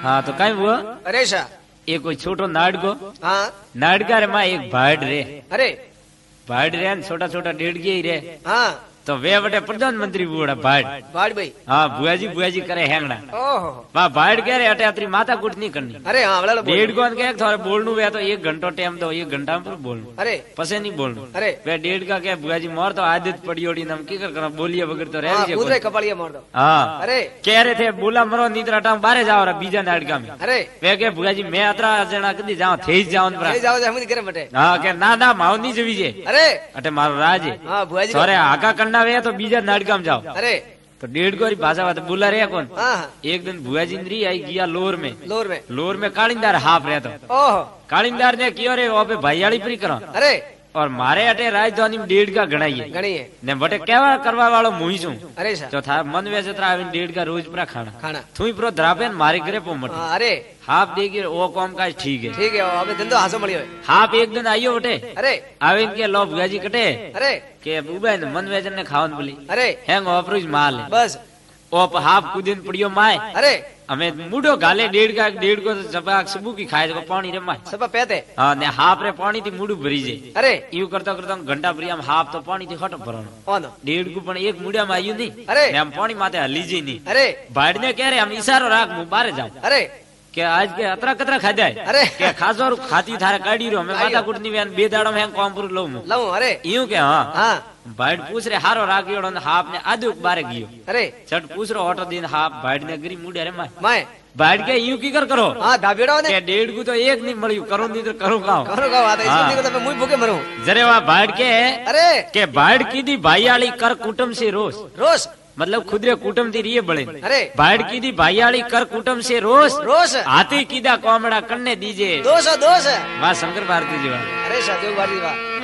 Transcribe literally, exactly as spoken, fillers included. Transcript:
हाँ तो कहीं हुआ अरे शा ये कोई छोटो नाडको हाँ नाडका रे माँ एक भाड़ रे अरे भाड़ रे छोटा छोटा डेढ़ ही रे हाँ तो वे बटे प्रधानमंत्री बुआ भाड़ भाड़ भाई हाँ बुआजी बुआजी करे हैंगना ओहो वहाँ भाड़ कह रहे अटे अतरी माता कुट नहीं करनी अरे हाँ बड़ा डेढ़ को कह थोड़ा बोलनू वे तो एक घंटो टाइम दो एक घंटा पर बोलनू अरे पसे नहीं बोलनू अरे वे डेढ़ का क्या बुआजी मोर तो आदत पड़ी ओड़ी नम की कर करना बोलिए बगैर तो रह कूदरे कपालिया मार दो हाँ अरे कह रहे थे बोला मरो नींदरा टाइम बारे जाओ रहा बीजा नाटका में अरे वे के बुआजी मैं अतरा जना कदी जाओ थे जाओ अरे जाओ जाओ मुझे करे बटे हाँ के ना ना माओ नहीं जवी जे अरे अटे मारो राज है हाँ बुआ जी सोरे आका करना वे तो बीजा नाटका में जाओ अरे तो डेढ़ को भाषा बात बोला रे कौन हाँ एक दिन बुआ जिंदरी आई गया लोर में लोर में लोर में कालिंदार हाफ रहे तो ओहो कालिंदार ने क्यों रे वहाँ पे भाईयाली परी करो अरे और मारे अटे राजधानी में डेढ़ का गणाई है गणी है ने बटे केवा करवा वालो मुई छू अरे शा तो था मन वैसे तरह आविन डेढ़ का रोज पूरा खाना खाना थुई प्रो द्रापेन मारे करे पो मटे हाँ, अरे हाफ देगी वो कॉम का ठीक है ठीक है अबे दिन तो हासो मड़ियो है हाफ एक दिन आइयो बटे अरे आविन के लो बुआ जी कटे अरे के बुबा मन वैजन ने खावन बोली अरे हैंग ऑपरोज माल है बस ओप हाफ कुदिन पड़ियो माए अरे हमें मुडो गाले डेढ़ का डेढ़ को सबा सबू की खाए तो पानी रे माए सब पेते हाँ ने हाफ रे पानी थी मुडू भरी जे अरे यू करता करता घंटा भरी हम हाफ तो पानी थी हट भरनो ओनो डेढ़ को पण एक मुड़िया में आयु नहीं अरे ने हम पानी माथे हली जी नहीं अरे बाढ़ ने कह रहे हम इशारो राख मुंह बाहर जाओ अरे के आज के अतरा कतरा खा जाए अरे के खासो खाती थारे काढ़ी रो हमें माता कुटनी में बे दाड़ो में कॉम पुर लो मु लऊ अरे यूं के हाँ हाँ बाढ़ पूछ रहे हारो रागियो हाफ ने आधे बारे गियो अरे चट पूछ रहे ऑटो दिन हाफ बाढ़ ने गिरी मुड़े रे माए माए बाढ़ के यूं की कर करो हाँ दाबेड़ो ने के डेढ़ को तो एक नहीं मड़ी करो नहीं तो करो का करो का बात है इसको देखो तो मैं मुंह भूखे मरूं जरे वहाँ बाढ़ के अरे के बाढ़ की दी भाईयाली कर कुटुम से रोज रोज मतलब खुदरे कुटुम दी रिये बड़े अरे बाढ़ की दी भाईयाली कर कुटुम से रोज रोज हाथी की दा कोमड़ा करने दीजिए दोष दोष वाह शंकर भारती जी वाह अरे शादी बार दी वाह